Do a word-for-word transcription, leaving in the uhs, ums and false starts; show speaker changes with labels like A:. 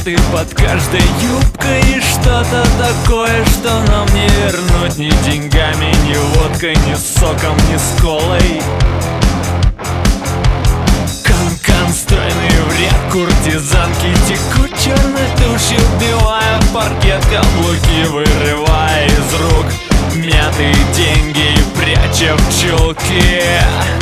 A: Ты под каждой юбкой и что-то такое, что нам не вернуть ни деньгами, ни водкой, ни соком, ни с колой. Кан-кан, стройные в ряд куртизанки текут черной тушью, вбивая в паркет каблуки, вырывая из рук мятые деньги и пряча в чулки.